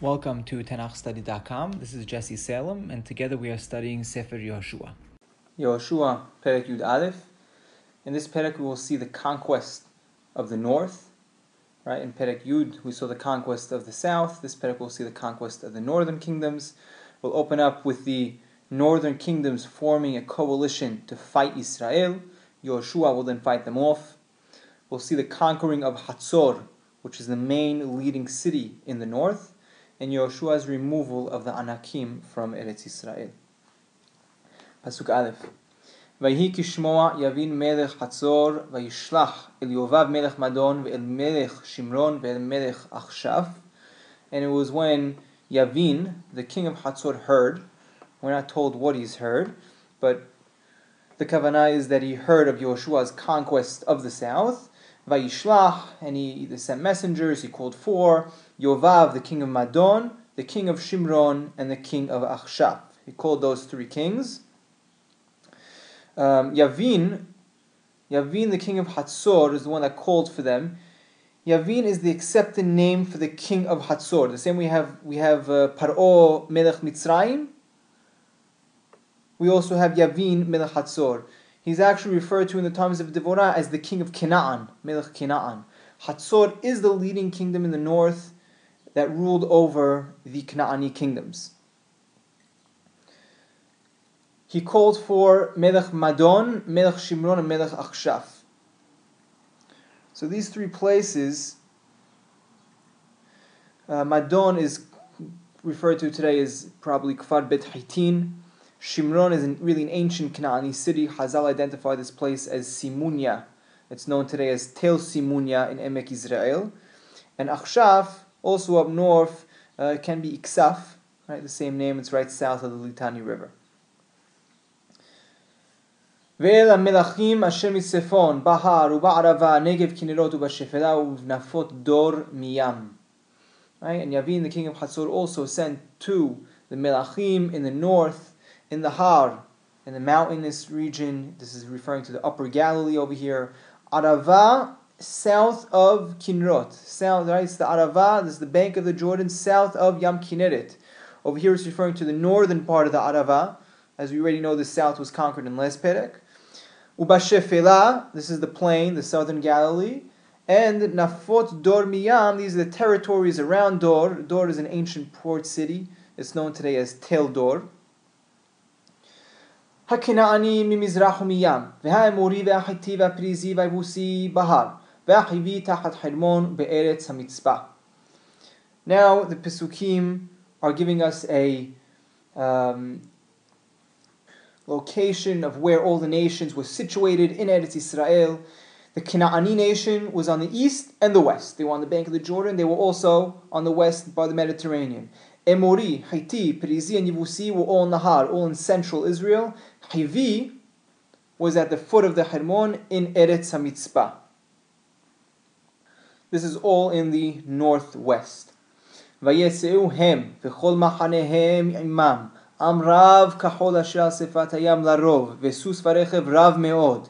Welcome to TanachStudy.com. This is Jesse Salem, and together we are studying Sefer Yehoshua. Yehoshua, Perek Yud Aleph. In this Perek we will see the conquest of the north. Right? In Perek Yud we saw the conquest of the south. This Perek we'll see the conquest of the northern kingdoms. We'll open up with the northern kingdoms forming a coalition to fight Israel. Yehoshua will then fight them off. We'll see the conquering of Hatzor, which is the main leading city in the north, and Yehoshua's removal of the Anakim from Eretz Yisrael. Pasuk Aleph. Vayhi kishmoa Yavin melech Hatzor, vayishlach el Yovav melech Madon, ve'el melech Shimron, ve'el melech Achshaf. And it was when Yavin, the king of Hatzor, heard. We're not told what he's heard, but the kavanah is that he heard of Yehoshua's conquest of the south. Vayishlach, and he sent messengers, he called for Yovav, the king of Madon, the king of Shimron, and the king of Achshaf. He called those three kings. Yavin, the king of Hatzor, is the one that called for them. Yavin is the accepted name for the king of Hatzor. The same we have Paro Melech Mitzrayim. We also have Yavin Melech Hatzor. He's actually referred to in the times of Devorah as the king of Canaan, Melech Canaan. Hatzor is the leading kingdom in the north that ruled over the Canaanite kingdoms. He called for Melech Madon, Melech Shimron, and Melech Achshaf. So these three places, Madon is referred to today as probably Kfar Bet Haitin. Shimron is really an ancient Canaanite city. Chazal identified this place as Simunya. It's known today as Tel Simunya in Emek Israel. And Achshaf, also up north, can be Iksaf, right? The same name, it's right south of the Litani River. Ve'el ha-melachim asher mitzefon, bahar, uba'arava, negev kinerot, uba'shefela, uvnafot dor miyam. Right? And Yavin, the king of Hatzor, also sent to the melachim in the north, in the Har, in the mountainous region. This is referring to the upper Galilee over here. Arava, south of Kinrot. South, right? It's the Arava, this is the bank of the Jordan, south of Yam Kinneret. Over here it's referring to the northern part of the Arava. As we already know, the south was conquered in last Perek. Ubashefela, this is the plain, the southern Galilee. And Nafot Dor Miyam, these are the territories around Dor. Dor is an ancient port city. It's known today as Tel Dor. HaKena'ani mimizrach umiyam, v'ha'emori v'ha'chiti v'ha'prizi v'ha'yebusi bahar, v'ha'chivi tachat Hermon be'eretz hamitzpah. Now the Pesukim are giving us a location of where all the nations were situated in Eretz Yisrael. The Kena'ani nation was on the east and the west. They were on the bank of the Jordan. They were also on the west by the Mediterranean. Emori, Haiti, Perizi, and Yebusi were all in the Har, all in central Israel. Hivi was at the foot of the Hermon in Eretz HaMitzpah. This is all in the northwest. Vayetseu hem v'chol machanehem imam am rav kachol asher al sefat hayam larov v'sus varechev rav meod.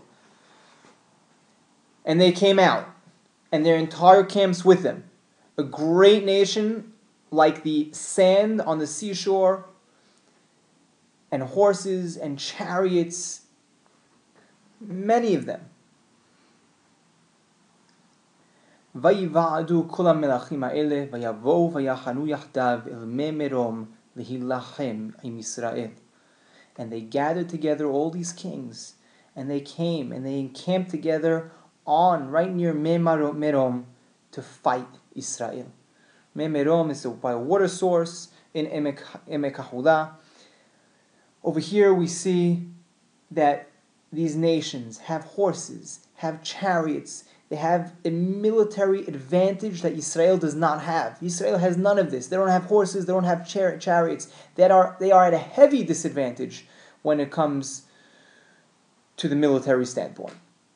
And they came out, and their entire camps with them. A great nation like the sand on the seashore, and horses and chariots, many of them. Vayiva'adu kol ha-melachim ha'eleh vayavo'u vayachanu yachdav el mei merom lehilachem im Yisrael. And they gathered together all these kings, and they came and they encamped together right near Mei Merom to fight Israel. Mei Merom is by a water source in Emek HaHulah. Over here we see that these nations have horses, have chariots, they have a military advantage that Israel does not have. Israel has none of this. They don't have horses, they don't have chariots. They are at a heavy disadvantage when it comes to the military standpoint.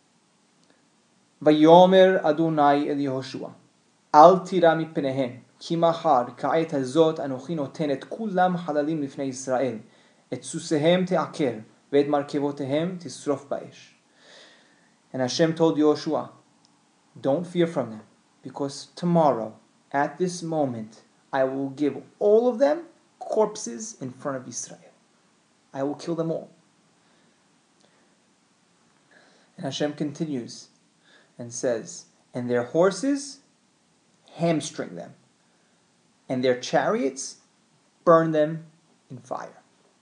Vayomer Adonai el Yehoshua, Al tira mipnehem, ki mahar ka'et hazot anochi noten et kulam halalim lifnei Yisrael, et susehem te'aker, ve'et markevotehem tisrof ba'esh. And Hashem told Yehoshua, don't fear from them, because tomorrow, at this moment, I will give all of them corpses in front of Israel. I will kill them all. And Hashem continues and says, and their horses hamstring them, and their chariots burn them in fire.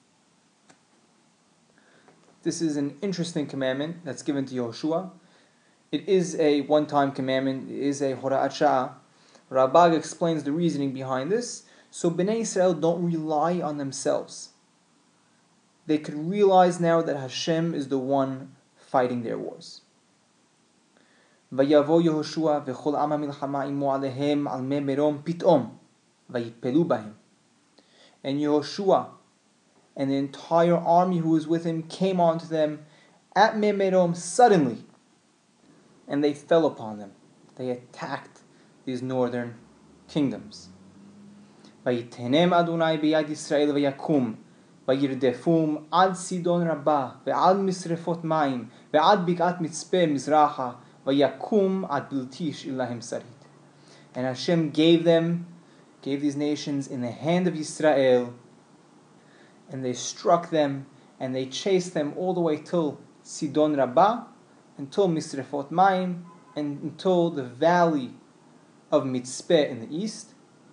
This is an interesting commandment that's given to Yehoshua. It is a one-time commandment. It is a Hora'at Sha'ah. Ralbag explains the reasoning behind this. So Bnei Israel don't rely on themselves. They could realize now that Hashem is the one fighting their wars. ויבוא יהושע וכל עם המלחמה עמו עליהם על מי מרום פתאום ויפלו בהם. And Yehoshua and the entire army who was with him came onto them at Mei Merom suddenly, and they fell upon them. They attacked these northern kingdoms. ויתהנם אדוני ביד ישראל ויקום וירדפום עד סידון רבה ועד משרפות מים ועד בקעת מצפה מזרחה ויקום עד בלתי ישאיר להם שריד. And Hashem gave these nations in the hand of Israel, and they struck them and they chased them all the way till Sidon Rabbah, until Misrefot Maim, and until the valley of Mitzpeh in the east.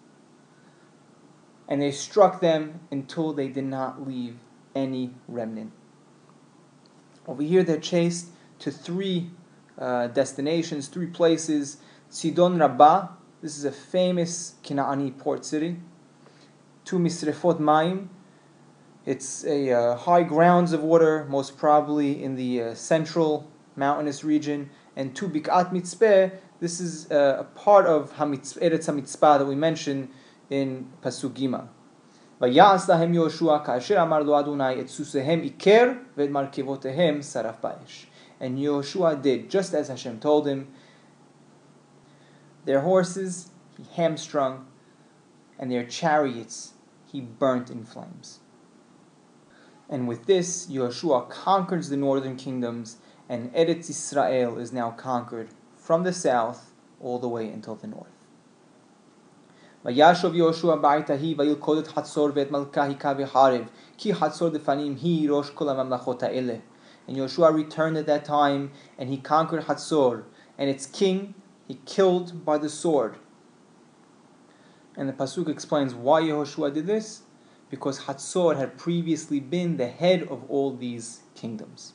And they struck them until they did not leave any remnant. Over here they're chased to three destinations, three places. Sidon Rabbah, this is a famous Kinaani port city. To Misrefot Maim, it's a high grounds of water, most probably in the central mountainous region. And to Bik'at Mitzpeh, this is a part of Eretz HaMitzpah that we mentioned in Pasuk Gimel. ויעש להם יהושע כאשר אמר לו אדוני את סוסיהם עיקר ואת מרכבותיהם שרף באש. And Yehoshua did just as Hashem told him. Their horses he hamstrung, and their chariots he burnt in flames. And with this, Yehoshua conquers the northern kingdoms, and Eretz Israel is now conquered from the south all the way until the north. וישוב יהושע בעת ההיא וילכוד את חצור ואת מלכה היכה וחרב כי חצור לפנים היא ראש כל הממלכות האלה. And Yehoshua returned at that time, and he conquered Hatzor, and its king he killed by the sword. And the Pasuk explains why Yehoshua did this, because Hatzor had previously been the head of all these kingdoms.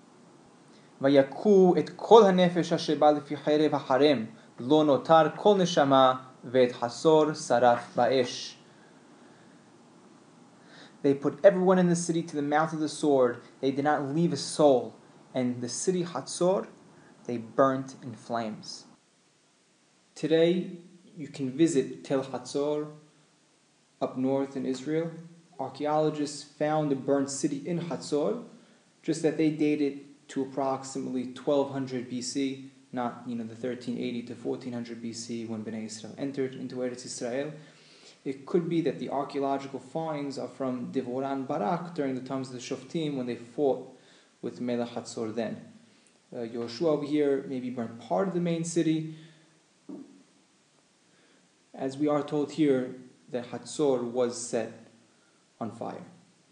ויכו את כל הנפש אשר בא לפי חרב החרם, לא נותר כל נשמה ואת חצור שרף באש. They put everyone in the city to the mouth of the sword. They did not leave a soul. And the city Hatzor, they burnt in flames. Today, you can visit Tel Hatzor up north in Israel. Archaeologists found a burnt city in Hatzor, just that they date it to approximately 1200 BC, not the 1380 to 1400 BC when Bnei Israel entered into Eretz Israel. It could be that the archaeological finds are from Devorah and Barak during the times of the Shoftim when they fought with Melech Hatzor then. Yehoshua over here maybe burned part of the main city. As we are told here that Hatzor was set on fire.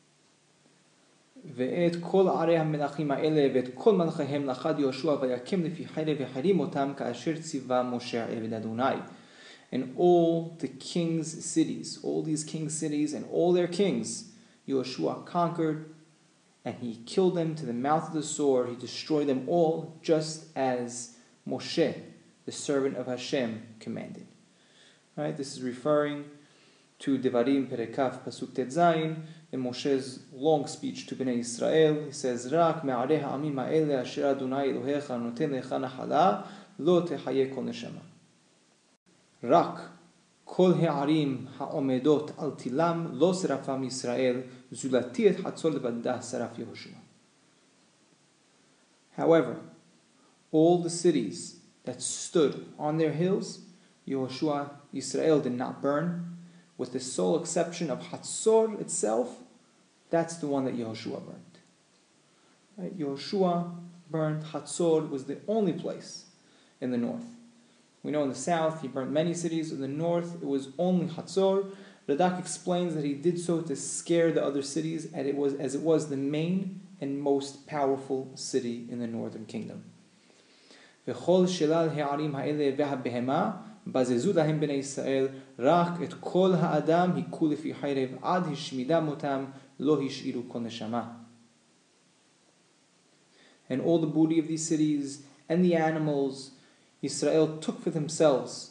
ואת כל ערי המלכים האלה ואת כל מלכיהם לכד יהושע ויקים לפי חרב והחרים אותם כאשר ציווה משה עבד אדוני. And all the kings' cities, all these kings' cities and all their kings, Yehoshua conquered, and he killed them to the mouth of the sword. He destroyed them all, just as Moshe, the servant of Hashem, commanded. Right? This is referring to Devarim Perekaf Pasuk Tet Zayin, in Moshe's long speech to Bnei Israel. He says, "Rak me'arei ha'amim ha'ele asher Adonai Elohecha noten lecha nachala lo tehayeh kol neshama." רק כל הערים העומדות על תילם לא שרפם ישראל, זולתי את חצור לבדה שרף יהושע. However, all the cities that stood on their hills, Yehoshua, Israel did not burn, with the sole exception of Hatzor itself. That's the one that Yehoshua burned. Right? Yehoshua burned Hatzor, was the only place in the north. We know in the south he burnt many cities. In the north it was only Hatzor. Radak explains that he did so to scare the other cities, and as it was the main and most powerful city in the northern kingdom. וכל שלל הערים האלה והבהמה בזזו להם בני ישראל, רק את כל האדם היכו לפי חרב עד השמידם אותם, לא השאירו כל נשמה. And all the booty of these cities and the animals Israel took for themselves.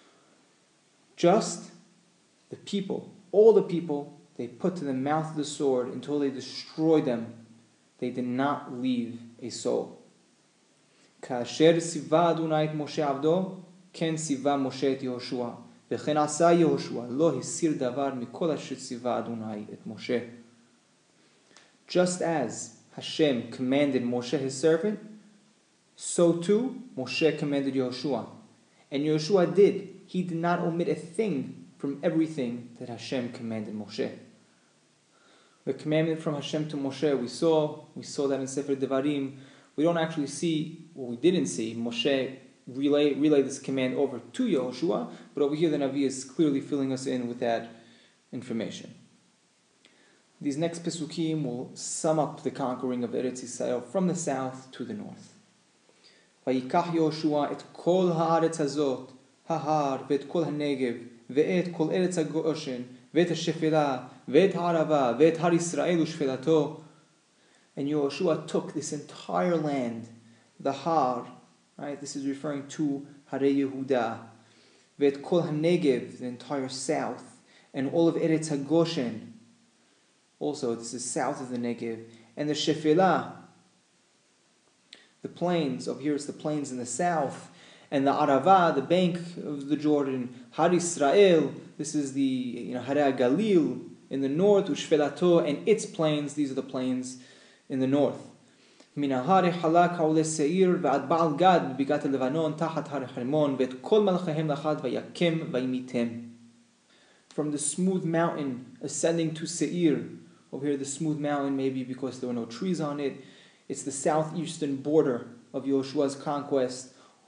Just the people, all the people, they put to the mouth of the sword until they destroyed them. They did not leave a soul. כאשר ציווה אדוני את משה עבדו, כן ציווה משה את יהושע, וכן עשה יהושע, לא הסיר דבר מכל אשר ציווה אדוני את משה. Just as Hashem commanded Moshe his servant, so too Moshe commanded Yehoshua. And Yehoshua did. He did not omit a thing from everything that Hashem commanded Moshe. The commandment from Hashem to Moshe, we saw that in Sefer Devarim. We don't actually see, well, we didn't see Moshe relay this command over to Yehoshua, but over here the Navi is clearly filling us in with that information. These next Pesukim will sum up the conquering of Eretz Yisrael from the south to the north. ויקח יהושע את כל הארץ הזאת, ההר ואת כל הנגב, ואת כל ארץ הגושן, ואת השפלה, ואת הערבה, ואת הר ישראל ושפלתו. And Yehoshua took this entire land, the Har, right? This is referring to Hare Yehuda, ואת כל הנגב, the entire south, and all of Eretz HaGoshen. Also, this is south of the Negev, and the Shephelah, the plains. Over here, it's the plains in the south, and the Arava, the bank of the Jordan. Har Israel, this is the Hare Galil in the north, Ushvelato, and its plains. These are the plains in the north. Minahare Halak Haule Seir v'ad Baal Gad b'Bigat Levanon tachat Har Hermon v'et kol malchahem lachad vayakem vayimitem. From the smooth mountain ascending to Seir. Over here, the smooth mountain, maybe because there were no trees on it. It's the southeastern border of Yehoshua's conquest.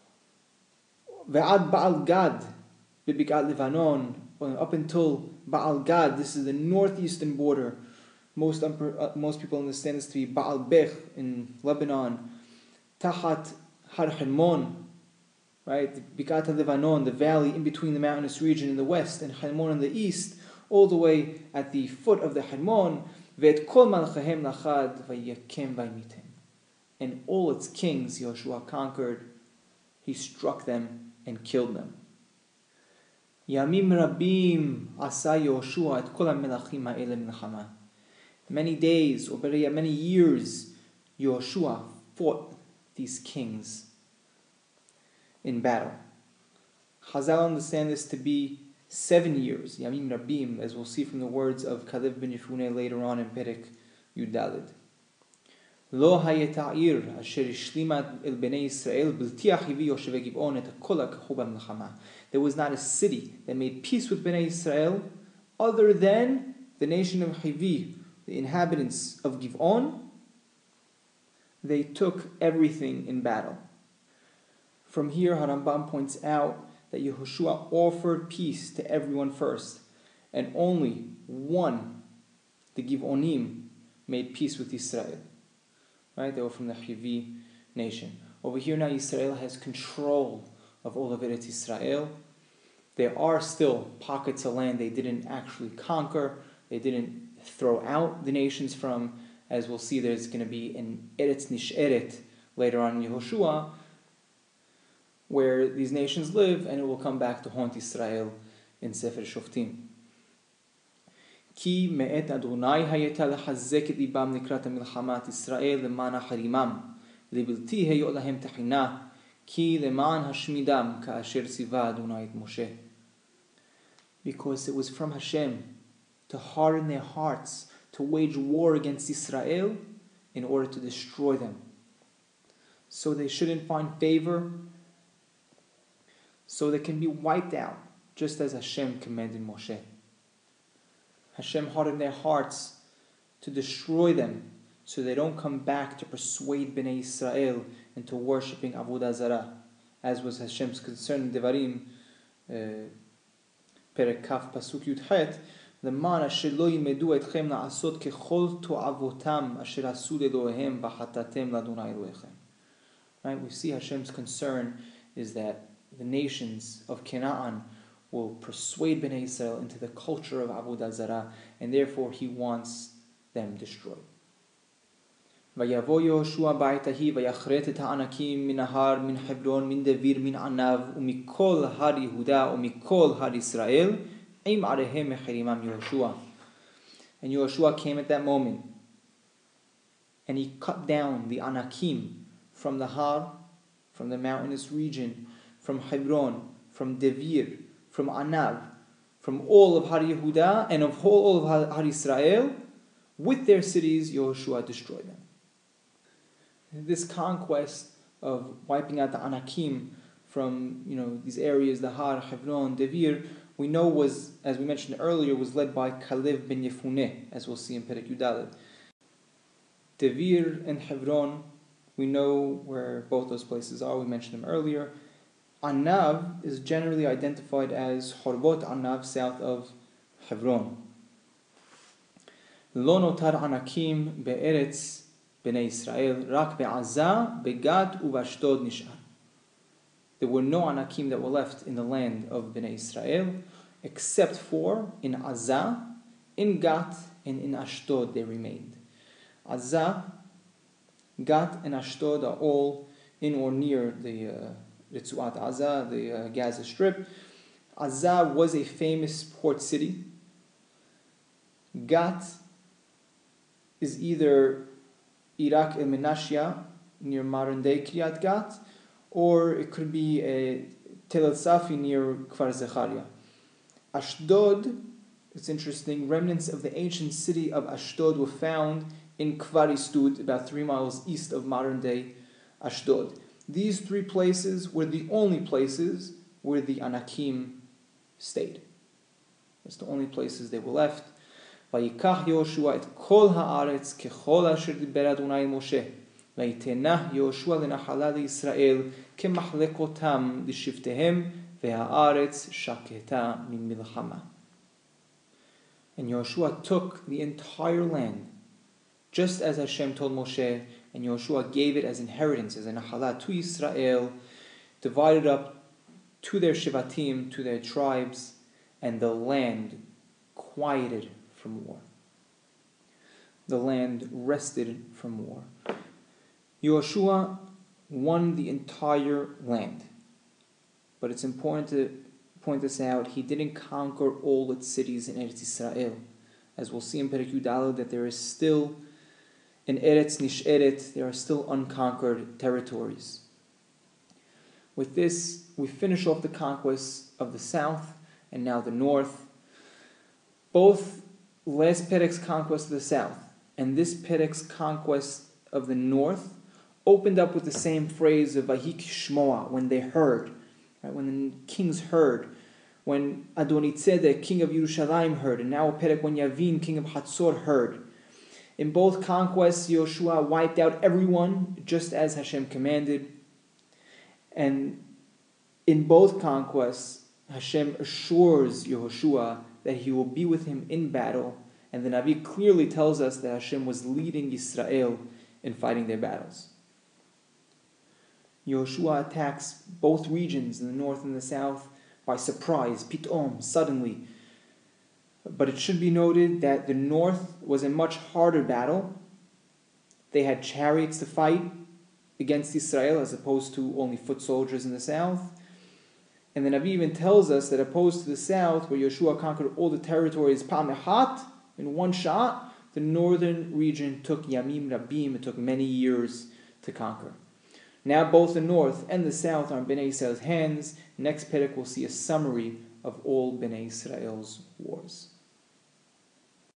Ve'ad Baal Gad, b'Bigat Levanon, up until Baal Gad. This is the northeastern border. Most people understand this to be Baal Bech in Lebanon. Tachat Har Hermon, right? Bikat Levanon, the valley in between the mountainous region in the west and Hermon in the east, all the way at the foot of the Hermon. Ve'et kol malchahem lachad vayakem vaymitem. And all its kings Yehoshua conquered. He struck them and killed them. Yamim rabim asa Yehoshua et kol hamelachim ha'ele milchama. Many days, or better yet, many years, Yehoshua fought these kings in battle. Chazal understand this to be 7 years, Yamim Rabim, as we'll see from the words of Kalev ben Yefuneh later on in Perek Yudalid. Lo hayeta'ir asher ishlimat el bnei Yisrael bilti achivi yoshevei Giv'on et kol ha'kachu b'milchama. There was not a city that made peace with Bnei Yisrael other than the nation of Hivi, the inhabitants of Giv'on. They took everything in battle. From here, Harambam points out that Yehoshua offered peace to everyone first, and only one, the Giv'onim, made peace with Israel. Right? They were from the Hivi nation. Over here now, Israel has control of all of Eretz Israel. There are still pockets of land they didn't actually conquer. They didn't throw out the nations from. As we'll see, there's going to be an Eretz Nish'eret later on in Yehoshua, where these nations live, and it will come back to haunt Israel in Sefer Shoftim. כי מאת אדוני הייתה לחזק את ליבם לקראת המלחמת ישראל למען החרימם, לבלתי היה להם תחינה, כי למען השמידם כאשר ציווה אדוני את משה. Because it was from Hashem to harden their hearts, to wage war against Israel in order to destroy them. So they shouldn't find favor, so they can be wiped out, just as Hashem commanded Moshe. Hashem hardened their hearts to destroy them, so they don't come back to persuade Bnei Israel into worshipping Avodah Zarah, as was Hashem's concern in Devarim, Perek Kaf Pasuk Yud Het, למען אשר לא ילמדו אתכם לעשות ככל תועבותם אשר עשו לאלוהיהם וחטאתם לאדוני אלוהיכם. Right? We see Hashem's concern is that the nations of Canaan will persuade Bnei Israel into the culture of Avodah Zarah, and therefore he wants them destroyed. ויבוא יהושע בעת ההיא ויכרת את הענקים מן ההר, מן חברון, מן דביר, מן ענב, ומכל הר יהודה ומכל הר ישראל, עם עריהם מחרימם יהושע. And Yehoshua came at that moment, and he cut down the Anakim from the Har, from the mountainous region, from Hebron, from Devir, from Anav, from all of Har Yehuda and of all of Har Israel. With their cities, Yehoshua destroyed them. This conquest of wiping out the Anakim from these areas, the Har, Hebron, Devir, we know was, as we mentioned earlier, was led by Kalev ben Yefuneh, as we'll see in Perek Yudaled. Devir and Hebron, we know where both those places are, we mentioned them earlier. Anav is generally identified as Horbot Anav, south of Hebron. Lo notar Anakim be'eretz b'nei Israel, rak be'azah, be'gat u'vashdod nish'ar. There were no Anakim that were left in the land of Bnei Israel, except for in Azah, in Gat, and in Ashdod they remained. Azah, Gat, and Ashdod are all in or near the Ritzuat Azah, the Gaza Strip. Azah was a famous port city. Gat is either Iraq el-Menashia, near modern-day Kiryat Gat, or it could be Tel El-Safi near Kfar Zecharia. Ashdod, it's interesting, remnants of the ancient city of Ashdod were found in Kfar Istud, about 3 miles east of modern-day Ashdod. These 3 places were the only places where the Anakim stayed. That's the only places they were left. ויקח יהושע את כל הארץ ככל אשר דיבר אדוני אל משה. ויתנה יהושע לנחלה לישראל כמחלקותם לשבטיהם והארץ שקטה ממלחמה. And Yehoshua took the entire land, just as Hashem told Moshe, and Yehoshua gave it as inheritance, as a nachala to Israel, divided up to their shivatim, to their tribes, and the land quieted from war. The land rested from war. Yehoshua won the entire land. But it's important to point this out, he didn't conquer all its cities in Eretz Israel. As we'll see in Perek Yudaled, that there is still, in Eretz Nish'eret, there are still unconquered territories. With this, we finish off the conquest of the south and now the north. Both last Perek's conquest of the south and this Perek's conquest of the north opened up with the same phrase of Vayik Shmoa, when they heard, right? When the kings heard, when Adonitzedek, king of Yerushalayim, heard, and now Perek when Yavin, king of Hatzor, heard. In both conquests, Yehoshua wiped out everyone, just as Hashem commanded. And in both conquests, Hashem assures Yehoshua that he will be with him in battle, and the Navi clearly tells us that Hashem was leading Yisrael in fighting their battles. Yehoshua attacks both regions, in the north and the south, by surprise, pitom, suddenly. But it should be noted that the north was a much harder battle. They had chariots to fight against Israel, as opposed to only foot soldiers in the south. And the Navi even tells us that opposed to the south, where Yehoshua conquered all the territories, Pa'mehat, in one shot, the northern region took Yamim Rabim, it took many years to conquer. Now both the north and the south are in Bnei Israel's hands. Next Perek we'll see a summary of all Bnei Israel's wars.